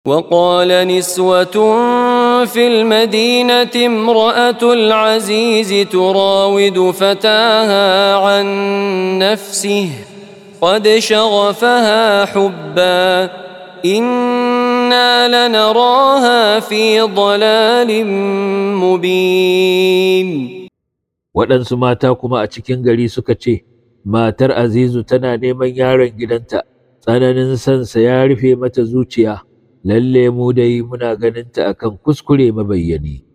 وقال نسوة في المدينة امرأة العزيز تراود فتاها عن نفسه قد شغفها حبا إنا لنراها في ضلال مبين. waɗansu mata kuma a cikin gari suka ce, Matar Azizu tana neman yaron gidanta, tsananin sansa ya rufe mata zuciya, lalle mu dai muna ganinta akan kuskure mabayyani.